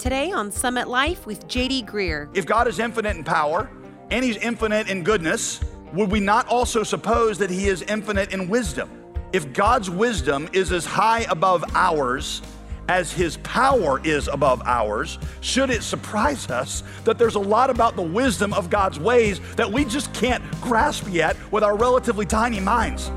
Today on Summit Life with J.D. Greear. If God is infinite in power and he's infinite in goodness, would we not also suppose that he is infinite in wisdom? If God's wisdom is as high above ours as his power is above ours, should it surprise us that there's a lot about the wisdom of God's ways that we just can't grasp yet with our relatively tiny minds?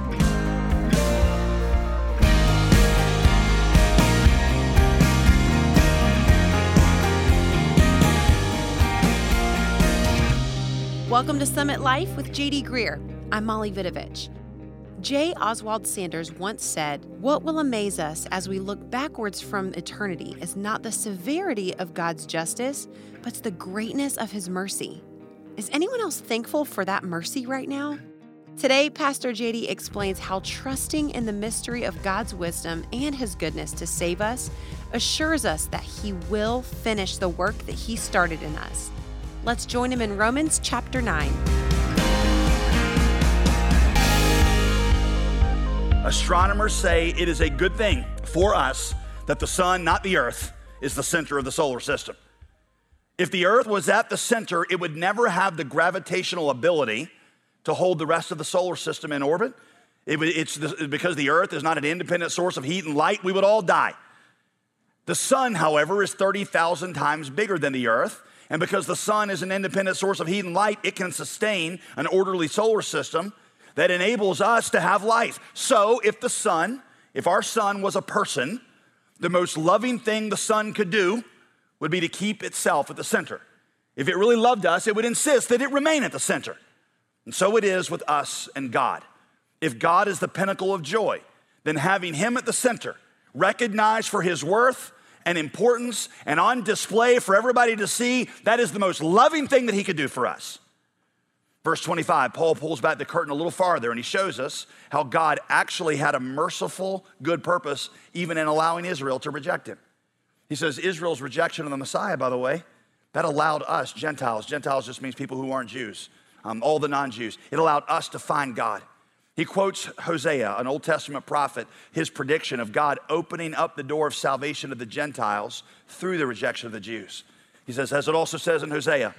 Welcome to Summit Life with J.D. Greear. I'm Molly Vidovich. J. Oswald Sanders once said, "What will amaze us as we look backwards from eternity is not the severity of God's justice, but the greatness of his mercy." Is anyone else thankful for that mercy right now? Today, Pastor J.D. explains how trusting in the mystery of God's wisdom and his goodness to save us assures us that he will finish the work that he started in us. Let's join him in Romans chapter 9. Astronomers say it is a good thing for us that the sun, not the earth, is the center of the solar system. If the earth was at the center, it would never have the gravitational ability to hold the rest of the solar system in orbit. Because the earth is not an independent source of heat and light, we would all die. The sun, however, is 30,000 times bigger than the earth. And because the sun is an independent source of heat and light, it can sustain an orderly solar system that enables us to have life. So if our sun was a person, the most loving thing the sun could do would be to keep itself at the center. If it really loved us, it would insist that it remain at the center. And so it is with us and God. If God is the pinnacle of joy, then having him at the center, recognized for his worth and importance and on display for everybody to see, that is the most loving thing that he could do for us. Verse 25, Paul pulls back the curtain a little farther and he shows us how God actually had a merciful, good purpose even in allowing Israel to reject him. He says Israel's rejection of the Messiah, by the way, that allowed us, Gentiles just means people who aren't Jews, all the non-Jews, it allowed us to find God. He quotes Hosea, an Old Testament prophet, his prediction of God opening up the door of salvation to the Gentiles through the rejection of the Jews. He says, as it also says in Hosea,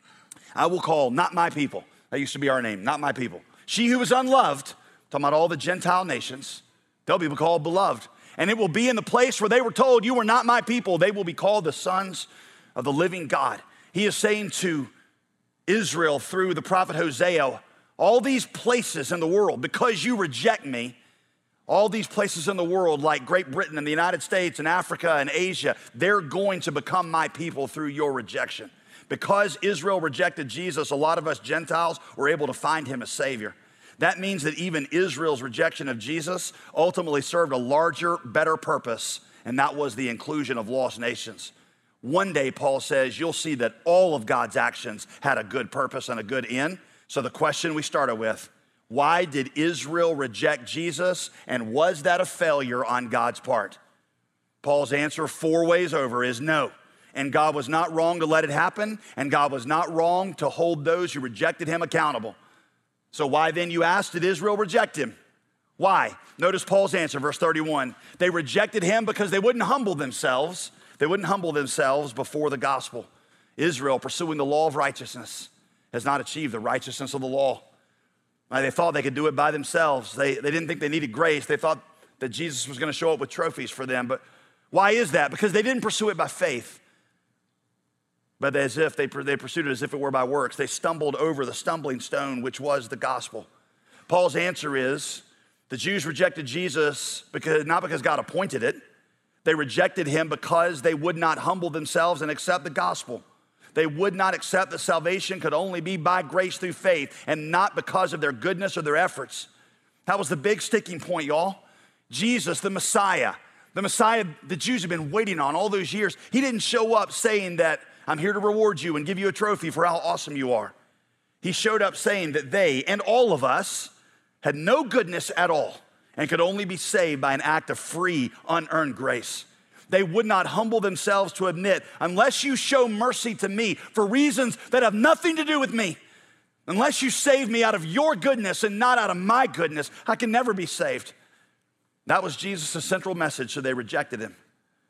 I will call not my people. That used to be our name, not my people. She who is unloved, talking about all the Gentile nations, they'll be called beloved. And it will be in the place where they were told, you are not my people. They will be called the sons of the living God. He is saying to Israel through the prophet Hosea, all these places in the world, because you reject me, all these places in the world like Great Britain and the United States and Africa and Asia, they're going to become my people through your rejection. Because Israel rejected Jesus, a lot of us Gentiles were able to find him as Savior. That means that even Israel's rejection of Jesus ultimately served a larger, better purpose, and that was the inclusion of lost nations. One day, Paul says, you'll see that all of God's actions had a good purpose and a good end. So the question we started with, why did Israel reject Jesus, and was that a failure on God's part? Paul's answer 4 ways over is no. And God was not wrong to let it happen, and God was not wrong to hold those who rejected him accountable. So why then, you ask, did Israel reject him? Why? Notice Paul's answer, verse 31. They rejected him because they wouldn't humble themselves. They wouldn't humble themselves before the gospel. Israel, pursuing the law of righteousness, has not achieved the righteousness of the law. They thought they could do it by themselves. They didn't think they needed grace. They thought that Jesus was going to show up with trophies for them. But why is that? Because they didn't pursue it by faith, but as if they pursued it as if it were by works. They stumbled over the stumbling stone, which was the gospel. Paul's answer is the Jews rejected Jesus not because God appointed it. They rejected him because they would not humble themselves and accept the gospel. They would not accept that salvation could only be by grace through faith and not because of their goodness or their efforts. That was the big sticking point, y'all. Jesus, the Messiah the Jews have been waiting on all those years. He didn't show up saying that I'm here to reward you and give you a trophy for how awesome you are. He showed up saying that they and all of us had no goodness at all and could only be saved by an act of free, unearned grace. They would not humble themselves to admit, unless you show mercy to me for reasons that have nothing to do with me, unless you save me out of your goodness and not out of my goodness, I can never be saved. That was Jesus' central message, so they rejected him.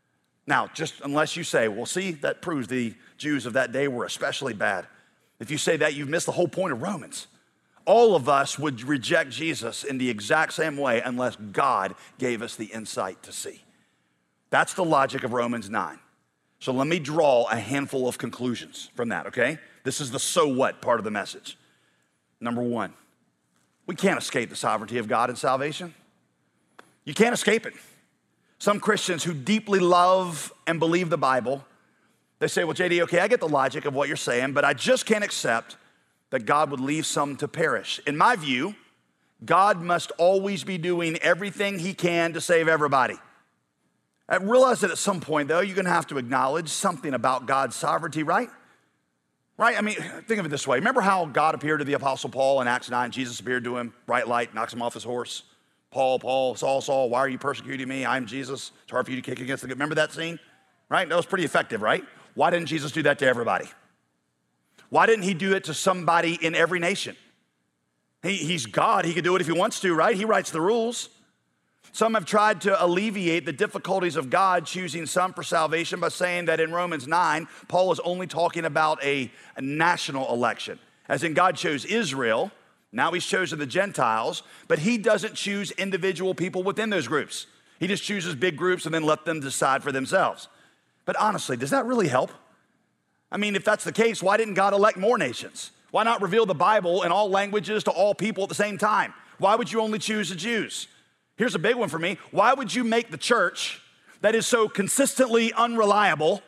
Now, just unless you say, well, see, that proves the Jews of that day were especially bad. If you say that, you've missed the whole point of Romans. All of us would reject Jesus in the exact same way unless God gave us the insight to see. That's the logic of Romans 9. So let me draw a handful of conclusions from that, okay? This is the so what part of the message. Number one, we can't escape the sovereignty of God in salvation. You can't escape it. Some Christians who deeply love and believe the Bible, they say, well, JD, okay, I get the logic of what you're saying, but I just can't accept that God would leave some to perish. In my view, God must always be doing everything he can to save everybody. I realize that at some point, though, you're gonna have to acknowledge something about God's sovereignty, right? Right, I mean, think of it this way. Remember how God appeared to the Apostle Paul in Acts 9? Jesus appeared to him, bright light, knocks him off his horse. Paul, Paul, Saul, Saul, why are you persecuting me? I'm Jesus. It's hard for you to kick against the good. Remember that scene? Right? That was pretty effective, right? Why didn't Jesus do that to everybody? Why didn't he do it to somebody in every nation? He's God. He could do it if he wants to, right? He writes the rules. Some have tried to alleviate the difficulties of God choosing some for salvation by saying that in Romans 9, Paul is only talking about a national election. As in God chose Israel, now he's chosen the Gentiles, but he doesn't choose individual people within those groups. He just chooses big groups and then let them decide for themselves. But honestly, does that really help? I mean, if that's the case, why didn't God elect more nations? Why not reveal the Bible in all languages to all people at the same time? Why would you only choose the Jews? Here's a big one for me. Why would you make the church that is so consistently unreliable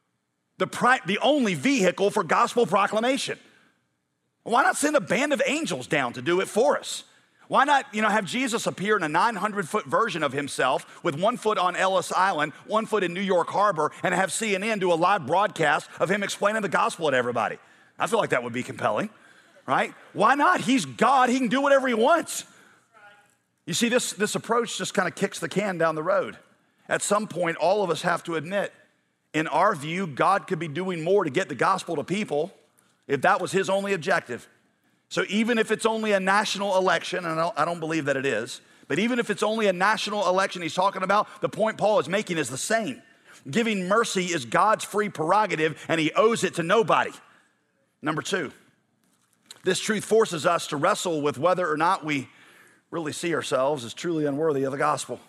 the only vehicle for gospel proclamation? Why not send a band of angels down to do it for us? Why not, have Jesus appear in a 900-foot version of himself with 1 foot on Ellis Island, 1 foot in New York Harbor, and have CNN do a live broadcast of him explaining the gospel to everybody? I feel like that would be compelling, right? Why not? He's God. He can do whatever he wants. You see, this approach just kind of kicks the can down the road. At some point, all of us have to admit, in our view, God could be doing more to get the gospel to people if that was his only objective. So even if it's only a national election, and I don't believe that it is, but even if it's only a national election he's talking about, the point Paul is making is the same. Giving mercy is God's free prerogative, and he owes it to nobody. Number two, this truth forces us to wrestle with whether or not we really see ourselves as truly unworthy of the gospel.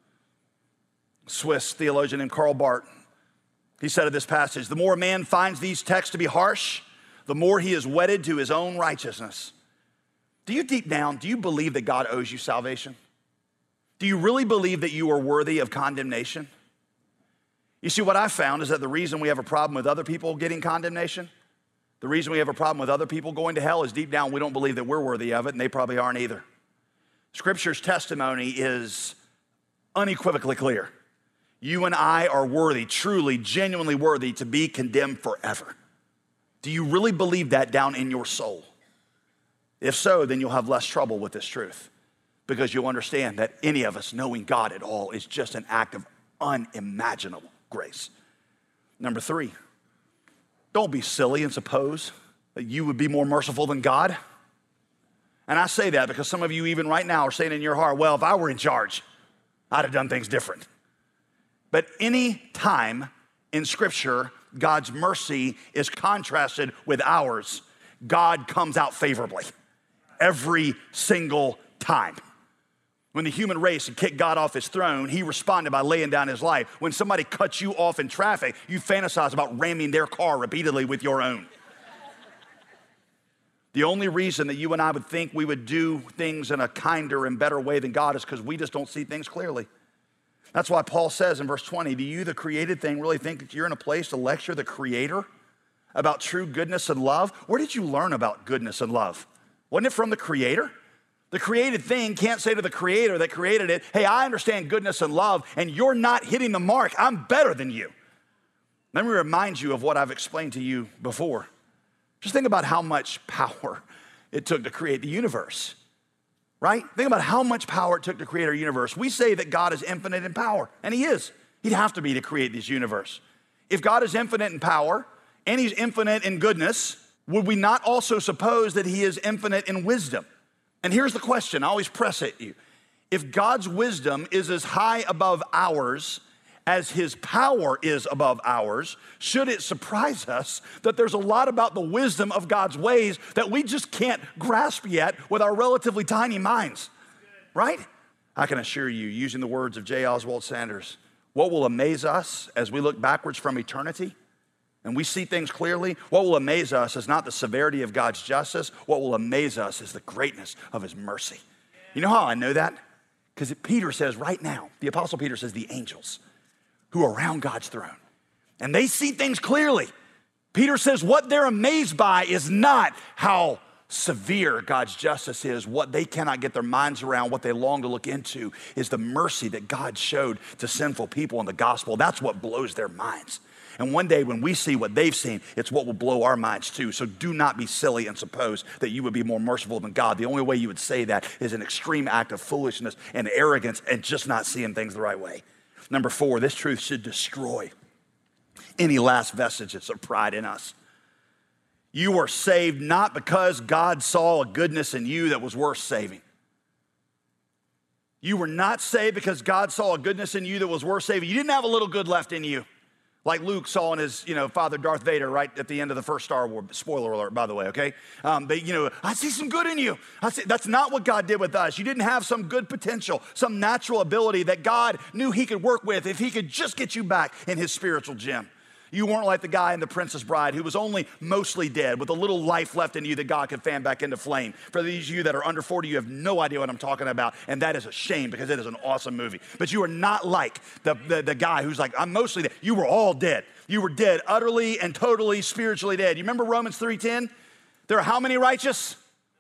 Swiss theologian named Karl Barth, he said of this passage, the more a man finds these texts to be harsh, the more he is wedded to his own righteousness. Do you deep down, do you believe that God owes you salvation? Do you really believe that you are worthy of condemnation? You see, what I found is that the reason we have a problem with other people getting condemnation, the reason we have a problem with other people going to hell is deep down we don't believe that we're worthy of it, and they probably aren't either. Scripture's testimony is unequivocally clear. You and I are worthy, truly, genuinely worthy to be condemned forever. Do you really believe that down in your soul? If so, then you'll have less trouble with this truth because you'll understand that any of us knowing God at all is just an act of unimaginable grace. Number three, don't be silly and suppose that you would be more merciful than God. And I say that because some of you even right now are saying in your heart, well, if I were in charge, I'd have done things different. But any time in Scripture, God's mercy is contrasted with ours, God comes out favorably every single time. When the human race had kicked God off his throne, he responded by laying down his life. When somebody cuts you off in traffic, you fantasize about ramming their car repeatedly with your own. The only reason that you and I would think we would do things in a kinder and better way than God is because we just don't see things clearly. That's why Paul says in verse 20, do you, the created thing, really think that you're in a place to lecture the Creator about true goodness and love? Where did you learn about goodness and love? Wasn't it from the Creator? The created thing can't say to the Creator that created it, hey, I understand goodness and love, and you're not hitting the mark. I'm better than you. Let me remind you of what I've explained to you before. Just think about how much power it took to create the universe. Right? Think about how much power it took to create our universe. We say that God is infinite in power, and he is. He'd have to be to create this universe. If God is infinite in power, and he's infinite in goodness, would we not also suppose that he is infinite in wisdom? And here's the question, I always press at you. If God's wisdom is as high above ours as his power is above ours, should it surprise us that there's a lot about the wisdom of God's ways that we just can't grasp yet with our relatively tiny minds, right? I can assure you, using the words of J. Oswald Sanders, what will amaze us as we look backwards from eternity and we see things clearly, what will amaze us is not the severity of God's justice. What will amaze us is the greatness of his mercy. You know how I know that? Because Peter says right now, the Apostle Peter says the angels who are around God's throne, and they see things clearly. Peter says what they're amazed by is not how severe God's justice is. What they cannot get their minds around, what they long to look into, is the mercy that God showed to sinful people in the gospel. That's what blows their minds. And one day when we see what they've seen, it's what will blow our minds too. So do not be silly and suppose that you would be more merciful than God. The only way you would say that is an extreme act of foolishness and arrogance and just not seeing things the right way. Number 4, this truth should destroy any last vestiges of pride in us. You are saved not because God saw a goodness in you that was worth saving. You were not saved because God saw a goodness in you that was worth saving. You didn't have a little good left in you, like Luke saw in his, father Darth Vader right at the end of the first Star Wars. Spoiler alert, by the way, okay? I see some good in you. That's not what God did with us. You didn't have some good potential, some natural ability that God knew he could work with if he could just get you back in his spiritual gym. You weren't like the guy in The Princess Bride who was only mostly dead with a little life left in you that God could fan back into flame. For these of you that are under 40, you have no idea what I'm talking about, and that is a shame because it is an awesome movie. But you are not like the guy who's like, I'm mostly dead. You were all dead. You were dead, utterly and totally spiritually dead. You remember Romans 3:10? There are how many righteous?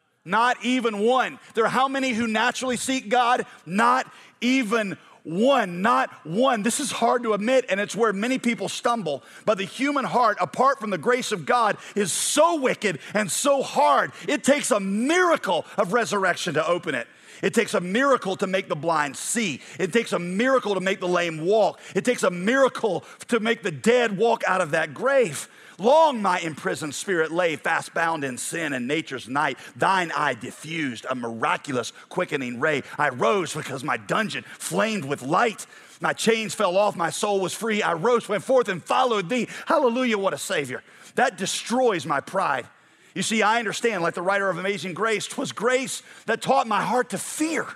Not even one. There are how many who naturally seek God? Not even one, not one. This is hard to admit, and it's where many people stumble. But the human heart, apart from the grace of God, is so wicked and so hard. It takes a miracle of resurrection to open it. It takes a miracle to make the blind see. It takes a miracle to make the lame walk. It takes a miracle to make the dead walk out of that grave. Long my imprisoned spirit lay fast bound in sin and nature's night. Thine eye diffused a miraculous quickening ray. I rose because my dungeon flamed with light. My chains fell off, my soul was free. I rose, went forth and followed thee. Hallelujah, what a savior. That destroys my pride. You see, I understand, like the writer of Amazing Grace, 'twas grace that taught my heart to fear.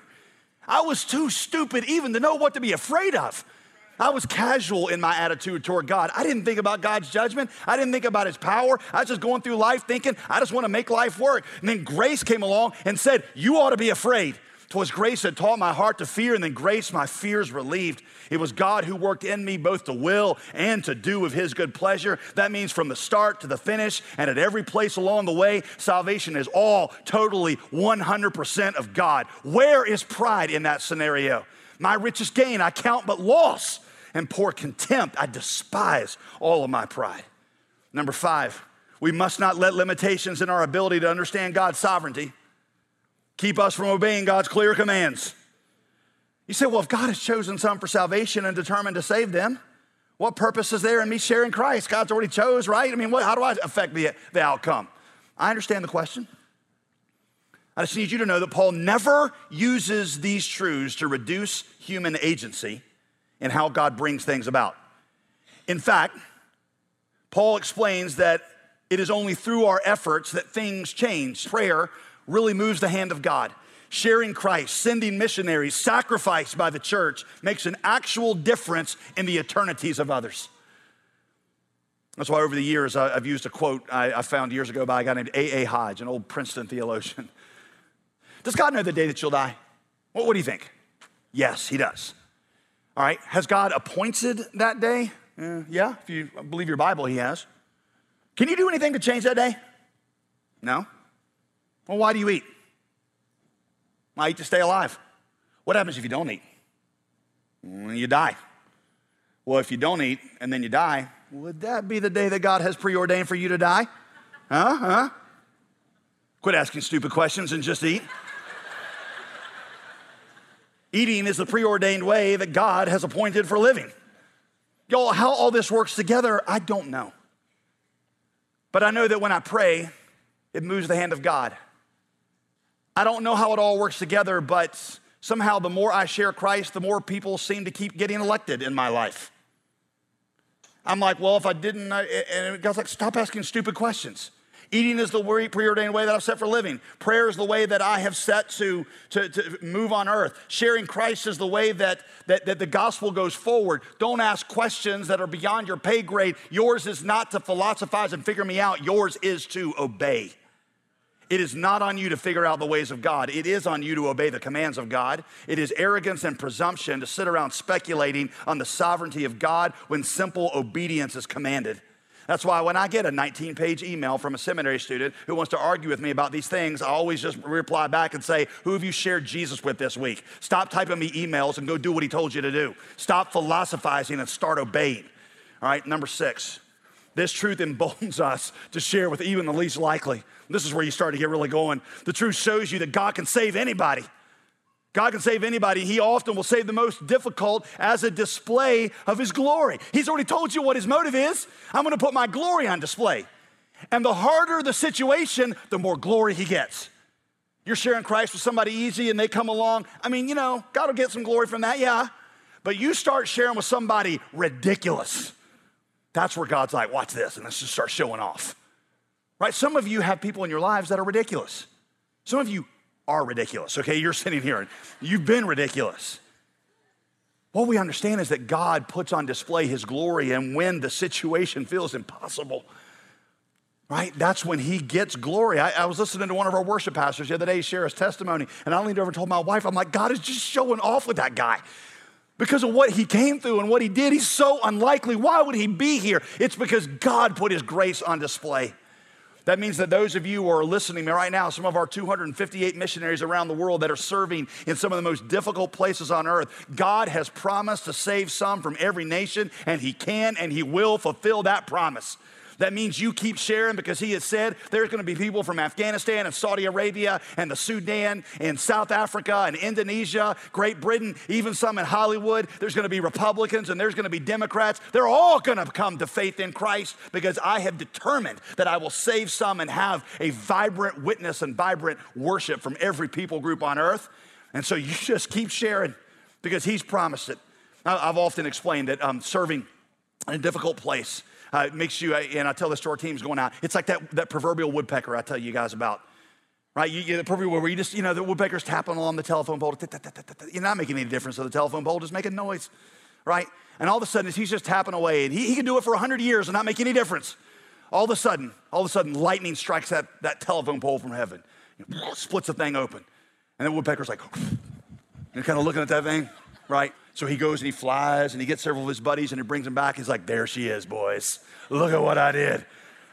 I was too stupid even to know what to be afraid of. I was casual in my attitude toward God. I didn't think about God's judgment. I didn't think about his power. I was just going through life thinking, I just want to make life work. And then grace came along and said, you ought to be afraid. 'Twas grace that taught my heart to fear, and then grace my fears relieved. It was God who worked in me both to will and to do of his good pleasure. That means from the start to the finish, and at every place along the way, salvation is all totally 100% of God. Where is pride in that scenario? My richest gain I count but loss, and pour contempt. I despise all of my pride. Number 5, we must not let limitations in our ability to understand God's sovereignty keep us from obeying God's clear commands. You say, well, if God has chosen some for salvation and determined to save them, what purpose is there in me sharing Christ? God's already chose, right? I mean, how do I affect the outcome? I understand the question. I just need you to know that Paul never uses these truths to reduce human agency in how God brings things about. In fact, Paul explains that it is only through our efforts that things change. Prayer really moves the hand of God. Sharing Christ, sending missionaries, sacrifice by the church makes an actual difference in the eternities of others. That's why over the years I've used a quote I found years ago by a guy named A.A. Hodge, an old Princeton theologian. Does God know the day that you'll die? What do you think? Yes, he does. All right, has God appointed that day? Yeah, if you believe your Bible, he has. Can you do anything to change that day? No. Well, why do you eat? I eat to stay alive. What happens if you don't eat? You die. Well, if you don't eat and then you die, would that be the day that God has preordained for you to die? Huh? Quit asking stupid questions and just eat. Eating is the preordained way that God has appointed for living. Y'all, how all this works together, I don't know. But I know that when I pray, it moves the hand of God. I don't know how it all works together, but somehow the more I share Christ, the more people seem to keep getting elected in my life. I'm like, well, if I didn't, and God's like, stop asking stupid questions. Eating is the preordained way that I've set for living. Prayer is the way that I have set to move on earth. Sharing Christ is the way that the gospel goes forward. Don't ask questions that are beyond your pay grade. Yours is not to philosophize and figure me out. Yours is to obey. It is not on you to figure out the ways of God. It is on you to obey the commands of God. It is arrogance and presumption to sit around speculating on the sovereignty of God when simple obedience is commanded. That's why when I get a 19-page email from a seminary student who wants to argue with me about these things, I always just reply back and say, who have you shared Jesus with this week? Stop typing me emails and go do what he told you to do. Stop philosophizing and start obeying. All right, number 6. This truth emboldens us to share with even the least likely. This is where you start to get really going. The truth shows you that God can save anybody. God can save anybody. He often will save the most difficult as a display of his glory. He's already told you what his motive is. I'm going to put my glory on display. And the harder the situation, the more glory he gets. You're sharing Christ with somebody easy and they come along. I mean, God will get some glory from that, yeah. But you start sharing with somebody ridiculous. That's where God's like, watch this, and let's just start showing off. Right? Some of you have people in your lives that are ridiculous. Some of you are ridiculous, okay? You're sitting here and you've been ridiculous. What we understand is that God puts on display his glory, and when the situation feels impossible, right, that's when he gets glory. I was listening to one of our worship pastors the other day share his testimony, and I leaned over and told my wife, I'm like, God is just showing off with that guy. Because of what he came through and what he did, he's so unlikely. Why would he be here? It's because God put his grace on display. That means that those of you who are listening to me right now, some of our 258 missionaries around the world that are serving in some of the most difficult places on earth, God has promised to save some from every nation, and he can and he will fulfill that promise. That means you keep sharing, because he has said there's going to be people from Afghanistan and Saudi Arabia and the Sudan and South Africa and Indonesia, Great Britain, even some in Hollywood. There's going to be Republicans and there's going to be Democrats. They're all going to come to faith in Christ, because I have determined that I will save some and have a vibrant witness and vibrant worship from every people group on earth. And so you just keep sharing, because he's promised it. I've often explained that serving in a difficult place it makes you, and I tell this to our teams going out, it's like that proverbial woodpecker I tell you guys about, right? The proverbial where you just, the woodpecker's tapping along the telephone pole. You're not making any difference to the telephone pole, just making noise, right? And all of a sudden, he's just tapping away, and he can do it for 100 years and not make any difference. All of a sudden, lightning strikes that telephone pole from heaven, splits the thing open. And the woodpecker's like, you're kind of looking at that thing, right? So he goes and he flies and he gets several of his buddies and he brings them back. He's like, there she is, boys. Look at what I did.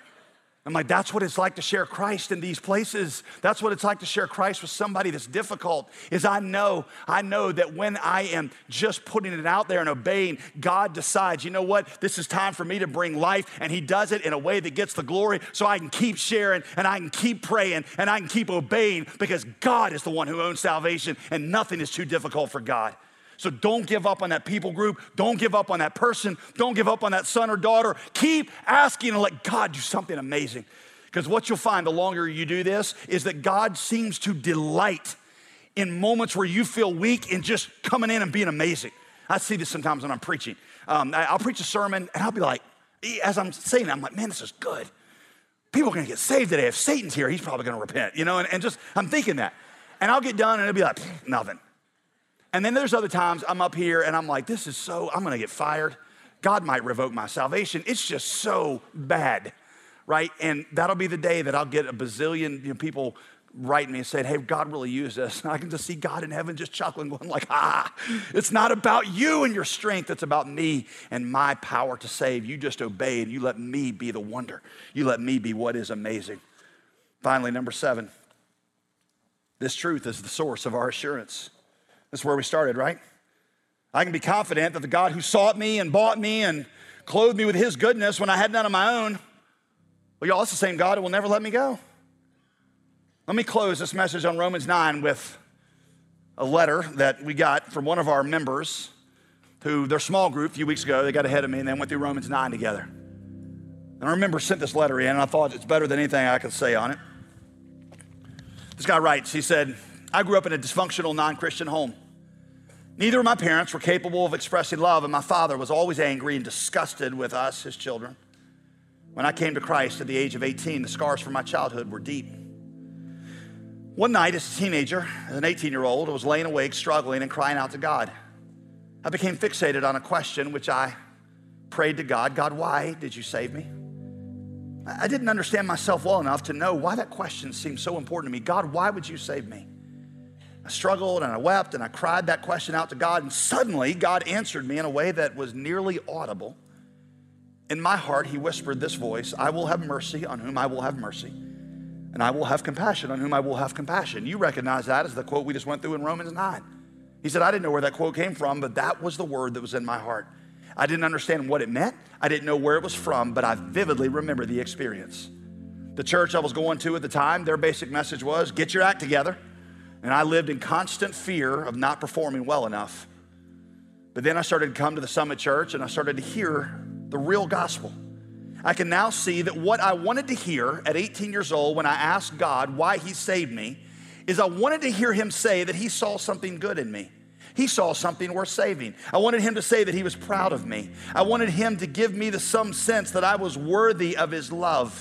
I'm like, that's what it's like to share Christ in these places. That's what it's like to share Christ with somebody that's difficult. Is I know that when I am just putting it out there and obeying, God decides, you know what? This is time for me to bring life, and he does it in a way that gets the glory, so I can keep sharing and I can keep praying and I can keep obeying, because God is the one who owns salvation, and nothing is too difficult for God. So don't give up on that people group. Don't give up on that person. Don't give up on that son or daughter. Keep asking and let God do something amazing. Because what you'll find the longer you do this is that God seems to delight in moments where you feel weak and just coming in and being amazing. I see this sometimes when I'm preaching. I'll preach a sermon and I'll be like, as I'm saying it, I'm like, man, this is good. People are going to get saved today. If Satan's here, he's probably going to repent, and just, I'm thinking that. And I'll get done and it'll be like, nothing. And then there's other times I'm up here and I'm like, I'm going to get fired. God might revoke my salvation. It's just so bad, right? And that'll be the day that I'll get a bazillion people write me and say, hey, God really used this. And I can just see God in heaven just chuckling, going like, it's not about you and your strength. It's about me and my power to save. You just obey and you let me be the wonder. You let me be what is amazing. Finally, number 7, this truth is the source of our assurance. That's where we started, right? I can be confident that the God who sought me and bought me and clothed me with his goodness when I had none of my own, well, y'all, it's the same God who will never let me go. Let me close this message on Romans 9 with a letter that we got from one of our members who, their small group a few weeks ago, they got ahead of me and they went through Romans 9 together. And I remember sent this letter in and I thought it's better than anything I could say on it. This guy writes, he said, I grew up in a dysfunctional non-Christian home. Neither of my parents were capable of expressing love, and my father was always angry and disgusted with us, his children. When I came to Christ at the age of 18, the scars from my childhood were deep. One night as a teenager, as an 18-year-old, I was laying awake, struggling and crying out to God. I became fixated on a question which I prayed to God, God, why did you save me? I didn't understand myself well enough to know why that question seemed so important to me. God, why would you save me? I struggled and I wept and I cried that question out to God, and suddenly God answered me in a way that was nearly audible. In my heart, he whispered this voice, I will have mercy on whom I will have mercy, and I will have compassion on whom I will have compassion. You recognize that as the quote we just went through in Romans 9. He said, I didn't know where that quote came from, but that was the word that was in my heart. I didn't understand what it meant. I didn't know where it was from, but I vividly remember the experience. The church I was going to at the time, their basic message was, get your act together. And I lived in constant fear of not performing well enough. But then I started to come to the Summit Church and I started to hear the real gospel. I can now see that what I wanted to hear at 18 years old when I asked God why he saved me is I wanted to hear him say that he saw something good in me. He saw something worth saving. I wanted him to say that he was proud of me. I wanted him to give me some sense that I was worthy of his love.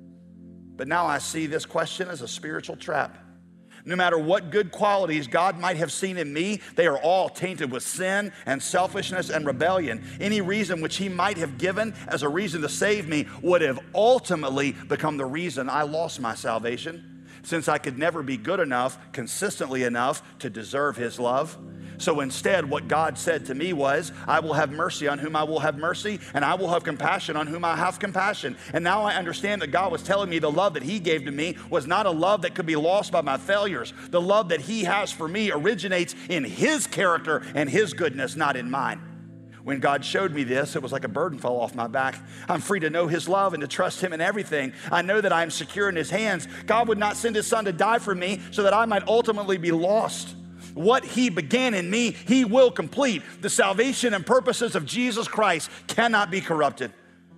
But now I see this question as a spiritual trap. No matter what good qualities God might have seen in me, they are all tainted with sin and selfishness and rebellion. Any reason which he might have given as a reason to save me would have ultimately become the reason I lost my salvation, since I could never be good enough, consistently enough to deserve his love. So instead, what God said to me was, I will have mercy on whom I will have mercy, and I will have compassion on whom I have compassion. And now I understand that God was telling me the love that he gave to me was not a love that could be lost by my failures. The love that he has for me originates in his character and his goodness, not in mine. When God showed me this, it was like a burden fell off my back. I'm free to know his love and to trust him in everything. I know that I am secure in his hands. God would not send his son to die for me so that I might ultimately be lost. What he began in me, he will complete. The salvation and purposes of Jesus Christ cannot be corrupted.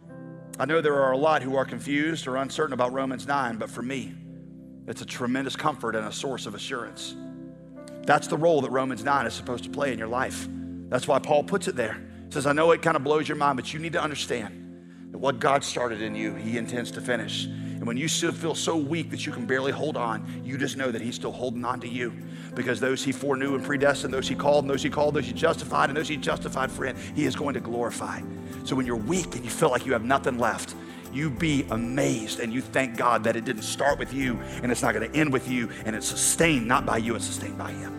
I know there are a lot who are confused or uncertain about Romans 9, but for me, it's a tremendous comfort and a source of assurance. That's the role that Romans 9 is supposed to play in your life. That's why Paul puts it there. He says, I know it kind of blows your mind, but you need to understand that what God started in you, he intends to finish. And when you still feel so weak that you can barely hold on, you just know that he's still holding on to you. Because those he foreknew and predestined, those he called, and those he called, those he justified, and those he justified, friend, he is going to glorify. So when you're weak and you feel like you have nothing left, you be amazed and you thank God that it didn't start with you and it's not going to end with you, and it's sustained not by you, it's sustained by him.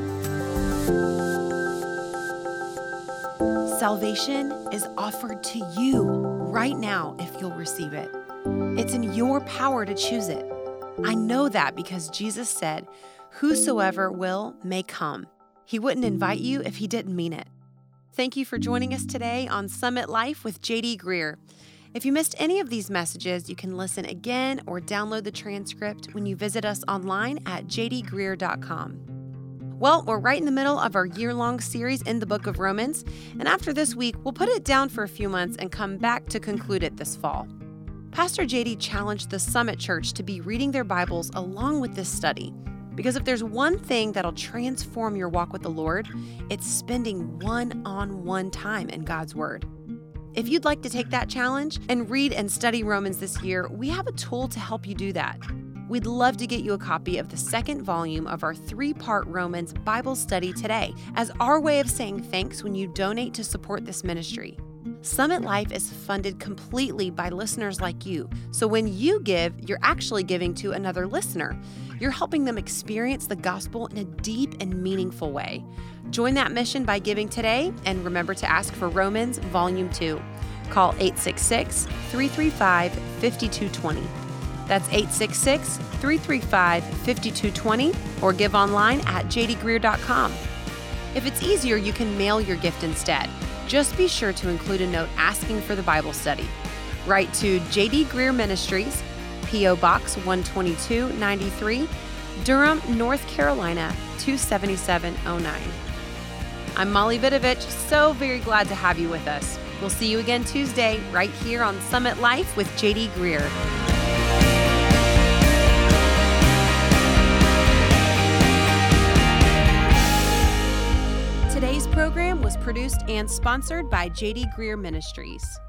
Salvation is offered to you right now if you'll receive it. It's in your power to choose it. I know that because Jesus said, whosoever will may come. He wouldn't invite you if he didn't mean it. Thank you for joining us today on Summit Life with J.D. Greer. If you missed any of these messages, you can listen again or download the transcript when you visit us online at jdgreer.com. Well, we're right in the middle of our year-long series in the book of Romans, and after this week, we'll put it down for a few months and come back to conclude it this fall. Pastor JD challenged the Summit Church to be reading their Bibles along with this study, because if there's one thing that'll transform your walk with the Lord, it's spending one-on-one time in God's Word. If you'd like to take that challenge and read and study Romans this year, we have a tool to help you do that. We'd love to get you a copy of the second volume of our 3-part Romans Bible study today as our way of saying thanks when you donate to support this ministry. Summit Life is funded completely by listeners like you. So when you give, you're actually giving to another listener. You're helping them experience the gospel in a deep and meaningful way. Join that mission by giving today, and remember to ask for Romans Volume 2. Call 866-335-5220. That's 866-335-5220, or give online at jdgreer.com. If it's easier, you can mail your gift instead. Just be sure to include a note asking for the Bible study. Write to J.D. Greer Ministries, P.O. Box 12293, Durham, North Carolina 27709. I'm Molly Vidovich, so very glad to have you with us. We'll see you again Tuesday right here on Summit Life with J.D. Greer. Today's program was produced and sponsored by J.D. Greer Ministries.